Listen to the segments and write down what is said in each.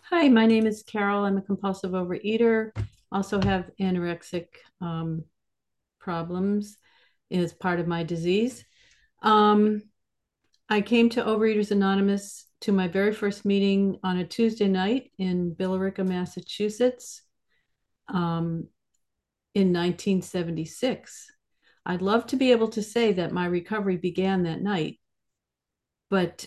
Hi, my name is Carol. I'm a compulsive overeater. Also have anorexic problems as part of my disease. Um, I came to Overeaters Anonymous to my very first meeting on a Tuesday night in Billerica, Massachusetts, um, in 1976. I'd love to be able to say that my recovery began that night, but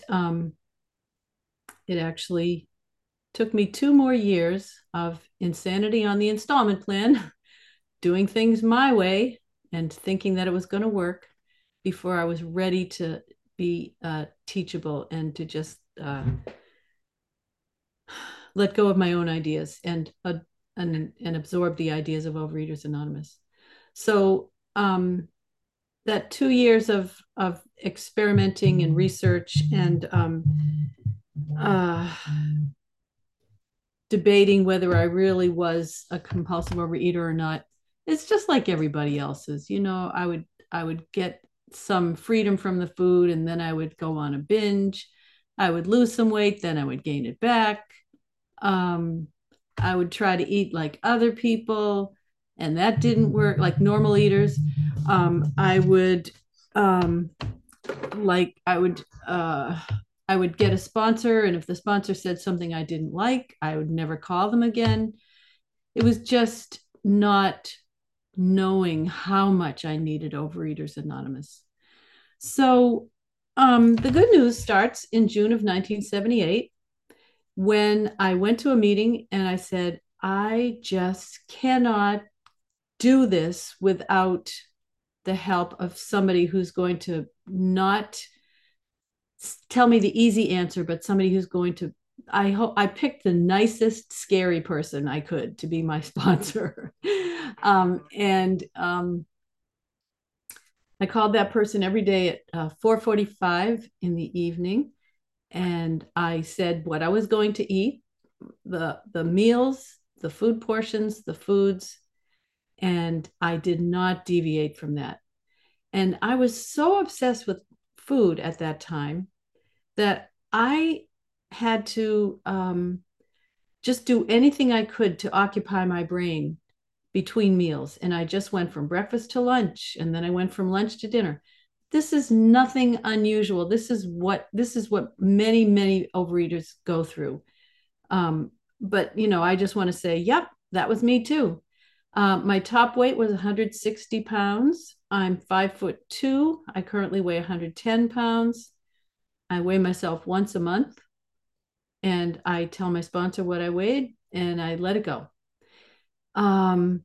it actually took me 2 more years of insanity on the installment plan, doing things my way and thinking that it was going to work before I was ready to be teachable and to just let go of my own ideas and absorb the ideas of Overeaters Anonymous. So that 2 years of experimenting and research and uh, debating whether I really was a compulsive overeater or not. It's just like everybody else's. I would get some freedom from the food and then I would go on a binge. I would lose some weight, then I would gain it back. Um, I would try to eat like other people, and that didn't work like normal eaters. I would um, like I would get a sponsor, and if the sponsor said something I didn't like, I would never call them again. It was just not knowing how much I needed Overeaters Anonymous. So the good news starts in June of 1978 when I went to a meeting and I said, I just cannot do this without the help of somebody who's going to not tell me the easy answer, but somebody who's going to. I hope I picked the nicest, scary person I could to be my sponsor. And I called that person every day at 4:45 in the evening. And I said what I was going to eat, the meals, the food portions, the foods, and I did not deviate from that. And I was so obsessed with food at that time that I had to just do anything I could to occupy my brain between meals. And I just went from breakfast to lunch, and then I went from lunch to dinner. This is nothing unusual. This is what many overeaters go through. But I just want to say, yep, that was me too. My top weight was 160 pounds. I'm 5'2". I currently weigh 110 pounds. I weigh myself once a month and I tell my sponsor what I weighed and I let it go. Um,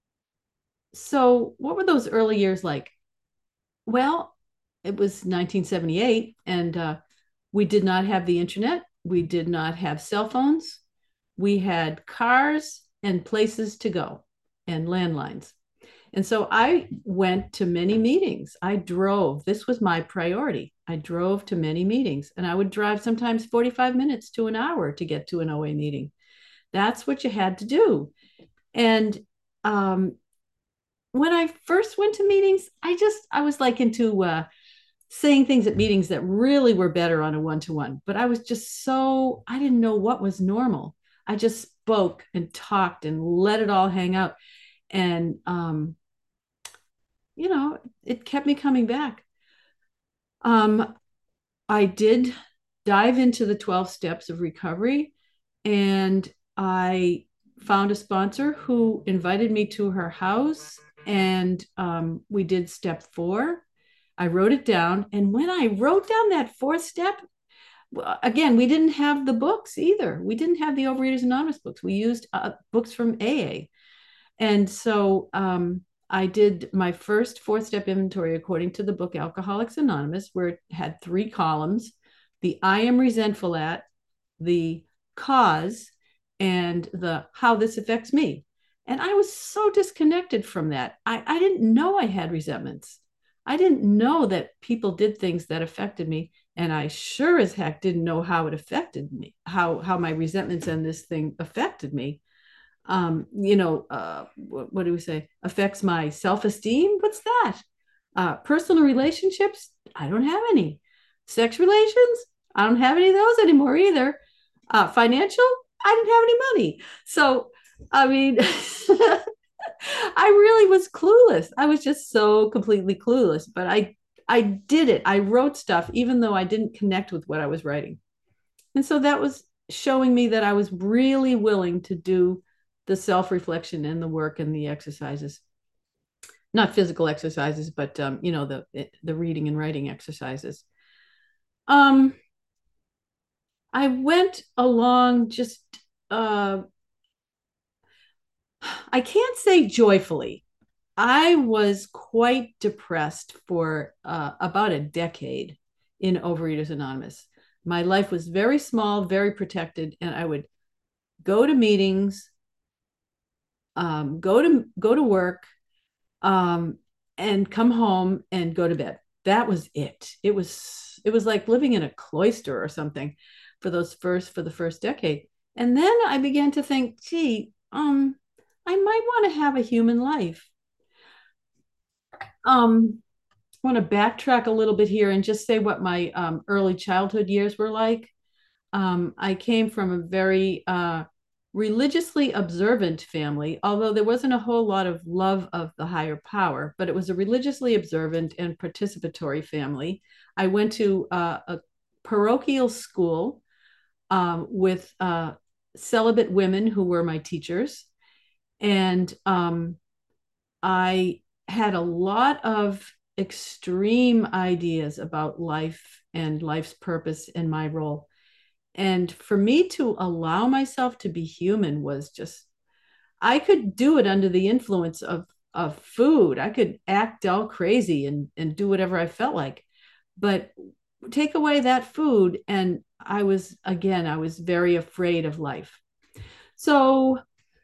so what were those early years like? Well, it was 1978 and we did not have the internet. We did not have cell phones. We had cars and places to go and landlines. And so I went to many meetings. I drove. This was my priority. I drove to many meetings and I would drive sometimes 45 minutes to an hour to get to an OA meeting. That's what you had to do. And um, when I first went to meetings, I was like into saying things at meetings that really were better on a one-to-one, but I was just I didn't know what was normal. I just spoke and talked and let it all hang out. And it kept me coming back. Um, I did dive into the 12 steps of recovery, and I found a sponsor who invited me to her house, and we did step 4. I wrote it down, and when I wrote down that fourth step, again, we didn't have the books either. We didn't have the Overeaters Anonymous books. We used books from AA. And so I did my first 4-step inventory according to the book Alcoholics Anonymous, where it had 3 columns: the I am resentful at, the cause, and the how this affects me. And I was so disconnected from that. I didn't know I had resentments. I didn't know that people did things that affected me. And I sure as heck didn't know how it affected me, how my resentments and this thing affected me. What do we say? Affects my self-esteem. What's that? Personal relationships. I don't have any. Sex relations. I don't have any of those anymore either. Financial. I didn't have any money. So, I mean, I really was clueless. I was just so completely clueless, but I did it. I wrote stuff even though I didn't connect with what I was writing. And so that was showing me that I was really willing to do the self-reflection and the work and the exercises. Not physical exercises, but the reading and writing exercises. Um I went along just uh I can't say joyfully. I was quite depressed for about a decade in Overeaters Anonymous. My life was very small, very protected, and I would go to meetings, go to work, um, and come home and go to bed. That was it. It was like living in a cloister or something for the first decade. And then I began to think, gee, I might want to have a human life. I want to backtrack a little bit here and just say what my early childhood years were like. I came from a very religiously observant family, although there wasn't a whole lot of love of the higher power, but it was a religiously observant and participatory family. I went to a parochial school with celibate women who were my teachers. And I had a lot of extreme ideas about life and life's purpose and my role. And for me to allow myself to be human was just, I could do it under the influence of food. I could act all crazy and do whatever I felt like. But take away that food, and I was very afraid of life. So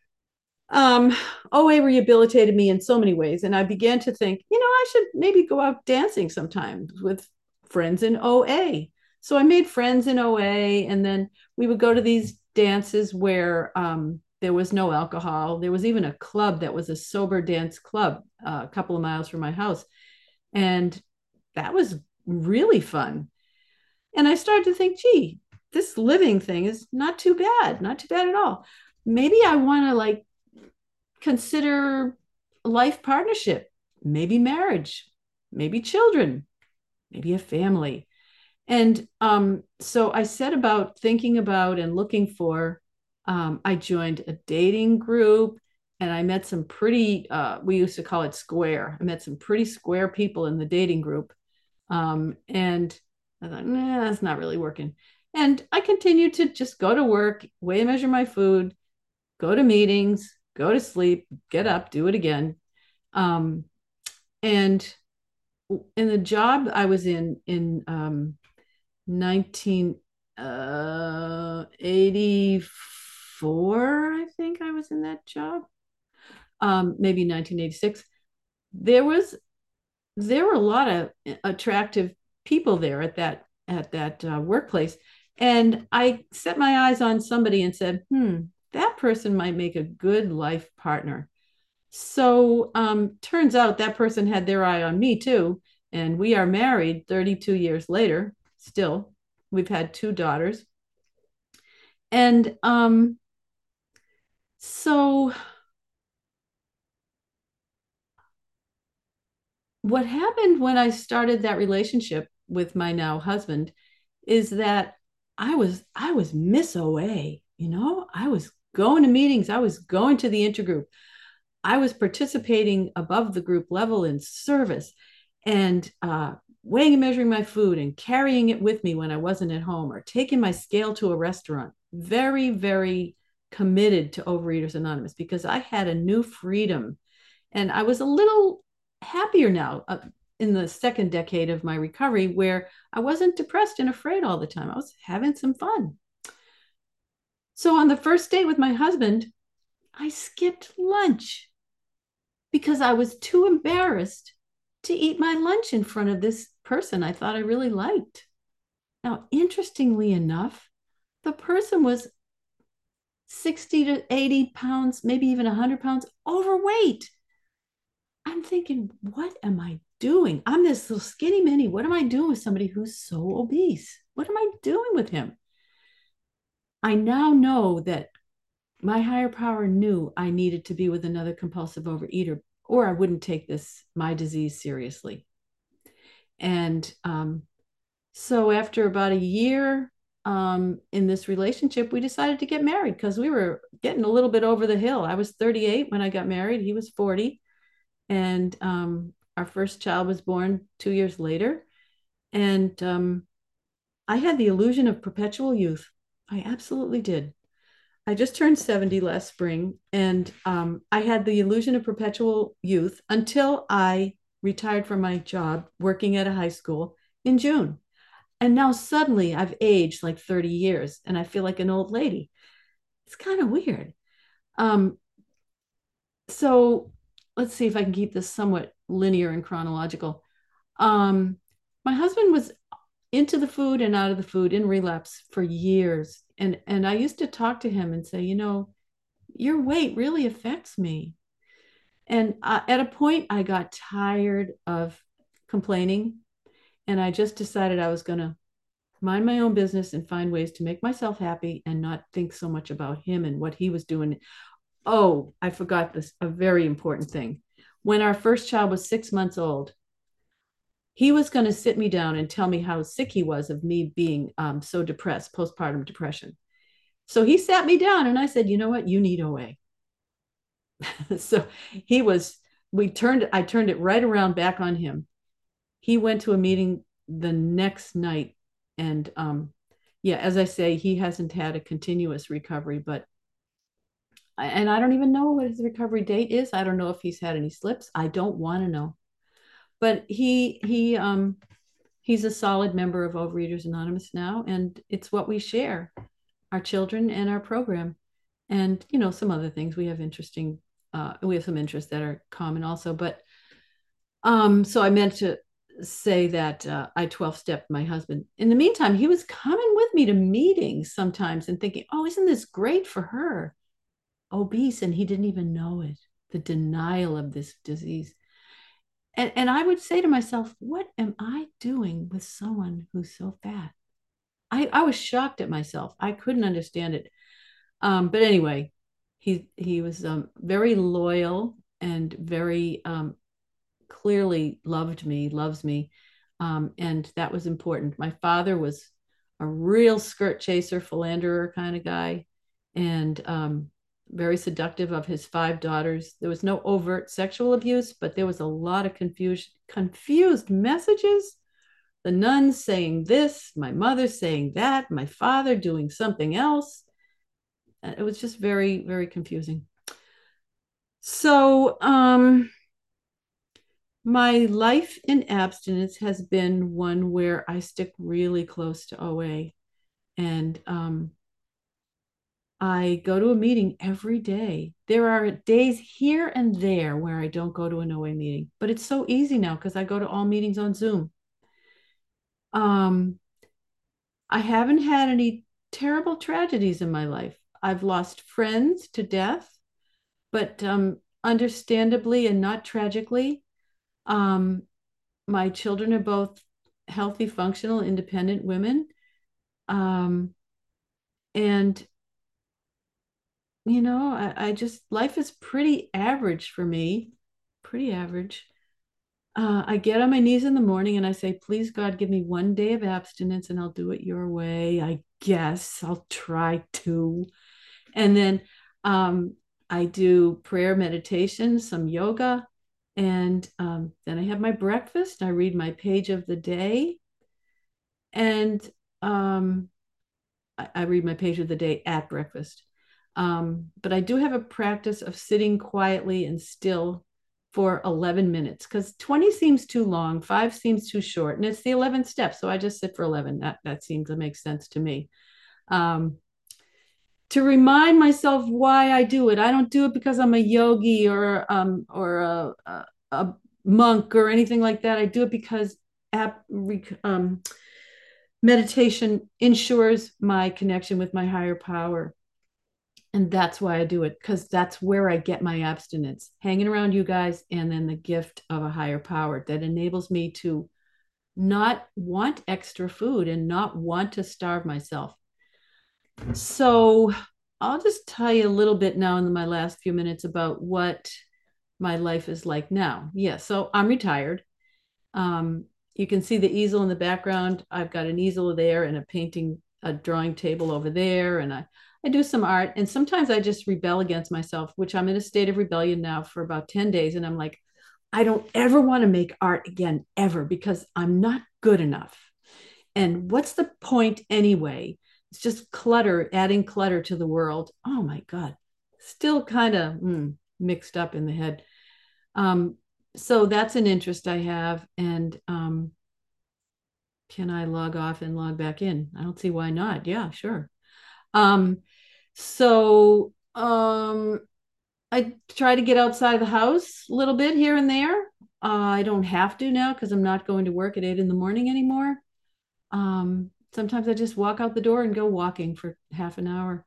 OA rehabilitated me in so many ways. And I began to think, I should maybe go out dancing sometimes with friends in OA. So I made friends in OA, and then we would go to these dances where there was no alcohol. There was even a club that was a sober dance club a couple of miles from my house. And that was really fun. And I started to think, gee, this living thing is not too bad, not too bad at all. Maybe I want to like consider life partnership, maybe marriage, maybe children, maybe a family. And so I set about thinking about and looking for, I joined a dating group, and I met some pretty, we used to call it square. I met some pretty square people in the dating group. And I thought, nah, that's not really working. And I continued to just go to work, weigh and measure my food, go to meetings, go to sleep, get up, do it again. Um, and in the job I was in 1984, I think I was in that job, maybe 1986. There was there were a lot of attractive people there at that workplace, and I set my eyes on somebody and said, that person might make a good life partner. So turns out that person had their eye on me too. And we are married 32 years later, still. We've had two daughters. And so what happened when I started that relationship with my now husband is that I was Miss OA, I was going to meetings, I was going to the intergroup, I was participating above the group level in service, and weighing and measuring my food and carrying it with me when I wasn't at home, or taking my scale to a restaurant. Very, very committed to Overeaters Anonymous because I had a new freedom, and I was a little happier now in the second decade of my recovery, where I wasn't depressed and afraid all the time. I was having some fun. So on the first date with my husband, I skipped lunch because I was too embarrassed to eat my lunch in front of this person I thought I really liked. Now, interestingly enough, the person was 60 to 80 pounds, maybe even 100 pounds overweight. I'm thinking, what am I doing? I'm this little skinny mini. What am I doing with somebody who's so obese? What am I doing with him? I now know that my higher power knew I needed to be with another compulsive overeater, or I wouldn't take my disease seriously. And so after about a year in this relationship, we decided to get married because we were getting a little bit over the hill. I was 38 when I got married. He was 40. And our first child was born 2 years later. And I had the illusion of perpetual youth. I absolutely did. I just turned 70 last spring, and I had the illusion of perpetual youth until I retired from my job working at a high school in June. And now suddenly I've aged like 30 years and I feel like an old lady. It's kind of weird. Um, so let's see if I can keep this somewhat linear and chronological. Um, my husband was into the food and out of the food in relapse for years. And I used to talk to him and say, your weight really affects me. And at a point, I got tired of complaining. And I just decided I was going to mind my own business and find ways to make myself happy and not think so much about him and what he was doing. Oh, I forgot this, a very important thing. When our first child was 6 months old, he was going to sit me down and tell me how sick he was of me being so depressed, postpartum depression. So he sat me down and I said, you know what? You need OA. So he was, I turned it right around back on him. He went to a meeting the next night. And yeah, as I say, he hasn't had a continuous recovery, and I don't even know what his recovery date is. I don't know if he's had any slips. I don't want to know. But he's a solid member of Overeaters Anonymous now, and it's what we share, our children and our program. And some other things we have some interests that are common also. But so I meant to say that I 12 stepped my husband. In the meantime, he was coming with me to meetings sometimes and thinking, oh, isn't this great for her? Obese, and he didn't even know it. The denial of this disease. And I would say to myself, what am I doing with someone who's so fat? I was shocked at myself. I couldn't understand it. But anyway, he was very loyal and very clearly loves me. And that was important. My father was a real skirt chaser, philanderer kind of guy, and very seductive of his 5 daughters. There was no overt sexual abuse, but there was a lot of confused messages. The nuns saying this, my mother saying that, my father doing something else. It was just very, very confusing. So, my life in abstinence has been one where I stick really close to OA. And I go to a meeting every day. There are days here and there where I don't go to an OA meeting, but it's so easy now because I go to all meetings on Zoom. Um, I haven't had any terrible tragedies in my life. I've lost friends to death, but understandably and not tragically. Um, my children are both healthy, functional, independent women. Um, and, I just, life is pretty average for me, pretty average. I get on my knees in the morning and I say, please, God, give me one day of abstinence and I'll do it your way. I guess I'll try to. And then I do prayer, meditation, some yoga. And then I have my breakfast. I read my page of the day. And um, I read my page of the day at breakfast. But I do have a practice of sitting quietly and still for 11 minutes because 20 seems too long, 5 seems too short, and it's the 11th step. So I just sit for 11. That seems to make sense to me. Um, to remind myself why I do it. I don't do it because I'm a yogi or a monk or anything like that. I do it because meditation ensures my connection with my higher power. And that's why I do it, because that's where I get my abstinence, hanging around you guys, and then the gift of a higher power that enables me to not want extra food and not want to starve myself. So I'll just tell you a little bit now in my last few minutes about what my life is like now. Yeah, so I'm retired. Um, you can see the easel in the background. I've got an easel there and a painting, a drawing table over there, and I do some art. And sometimes I just rebel against myself, which I'm in a state of rebellion now for about 10 days. And I'm like, I don't ever want to make art again, ever, because I'm not good enough. And what's the point anyway? It's just clutter, adding clutter to the world. Oh my God. Still kind of mixed up in the head. Um, so that's an interest I have. And can I log off and log back in? I don't see why not. Yeah, sure. Um, so I try to get outside the house a little bit here and there. I don't have to now because I'm not going to work at 8 in the morning anymore. Sometimes I just walk out the door and go walking for half an hour.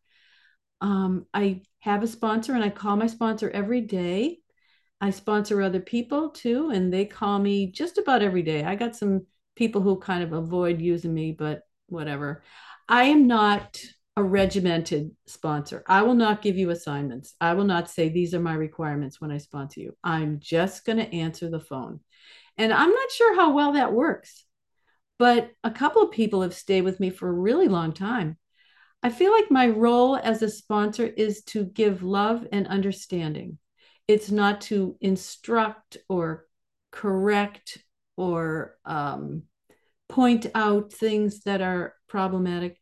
I have a sponsor and I call my sponsor every day. I sponsor other people too, and they call me just about every day. I got some people who kind of avoid using me, but whatever. I am not a regimented sponsor. I will not give you assignments. I will not say these are my requirements when I sponsor you. I'm just going to answer the phone. And I'm not sure how well that works, but a couple of people have stayed with me for a really long time. I feel like my role as a sponsor is to give love and understanding. It's not to instruct or correct or point out things that are problematic.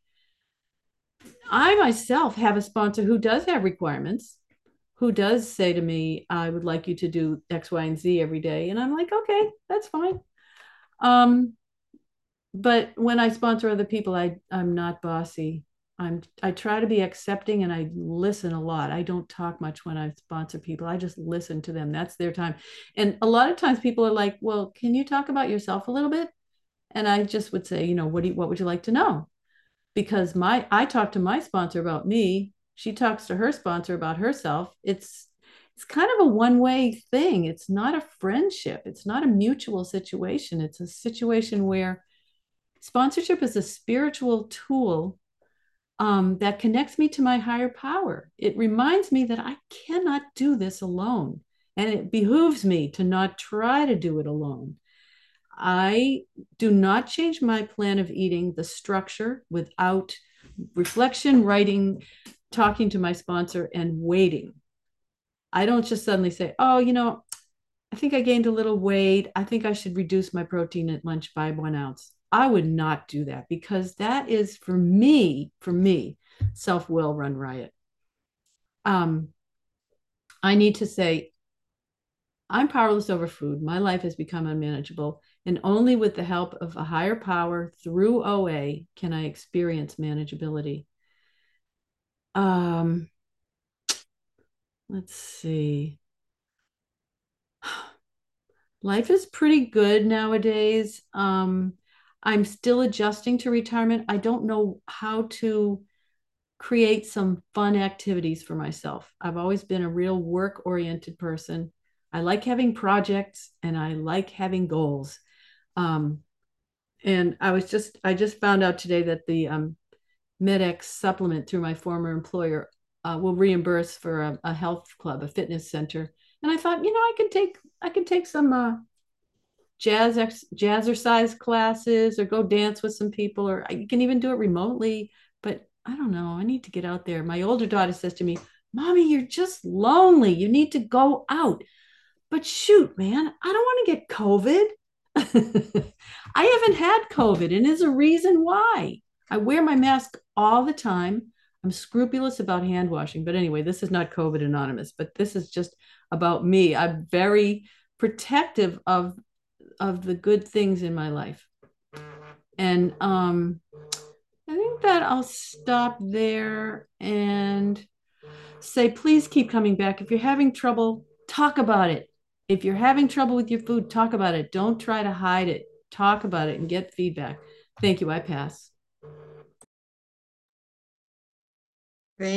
I myself have a sponsor who does have requirements, who does say to me, I would like you to do X, Y, and Z every day. And I'm like, okay, that's fine. Um, but when I sponsor other people, I'm not bossy. I try to be accepting and I listen a lot. I don't talk much when I sponsor people. I just listen to them. That's their time. And a lot of times people are like, "Well, can you talk about yourself a little bit?" And I just would say, what would you like to know? Because my I talk to my sponsor about me, she talks to her sponsor about herself. It's kind of a one-way thing. It's not a friendship. It's not a mutual situation. It's a situation where sponsorship is a spiritual tool that connects me to my higher power. It reminds me that I cannot do this alone. And it behooves me to not try to do it alone. I do not change my plan of eating, the structure, without reflection, writing, talking to my sponsor, and waiting. I don't just suddenly say, oh, I think I gained a little weight. I think I should reduce my protein at lunch by 1 ounce. I would not do that because that is for me, self will run riot. Um, I need to say, I'm powerless over food. My life has become unmanageable. And only with the help of a higher power through OA can I experience manageability. Um, let's see. Life is pretty good nowadays. I'm still adjusting to retirement. I don't know how to create some fun activities for myself. I've always been a real work oriented person. I like having projects and I like having goals. Um, and I just found out today that the MedX supplement through my former employer will reimburse for a health club, a fitness center. And I thought, I can take some jazzercise classes or go dance with some people, or you can even do it remotely. But I don't know. I need to get out there. My older daughter says to me, Mommy, you're just lonely. You need to go out. But shoot, man, I don't want to get COVID. I haven't had COVID, and there's a reason why. I wear my mask all the time. I'm scrupulous about hand washing. But anyway, this is not COVID anonymous, but this is just about me. I'm very protective of the good things in my life. And I think that I'll stop there and say, please keep coming back. If you're having trouble, talk about it. If you're having trouble with your food, talk about it. Don't try to hide it. Talk about it and get feedback. Thank you. I pass.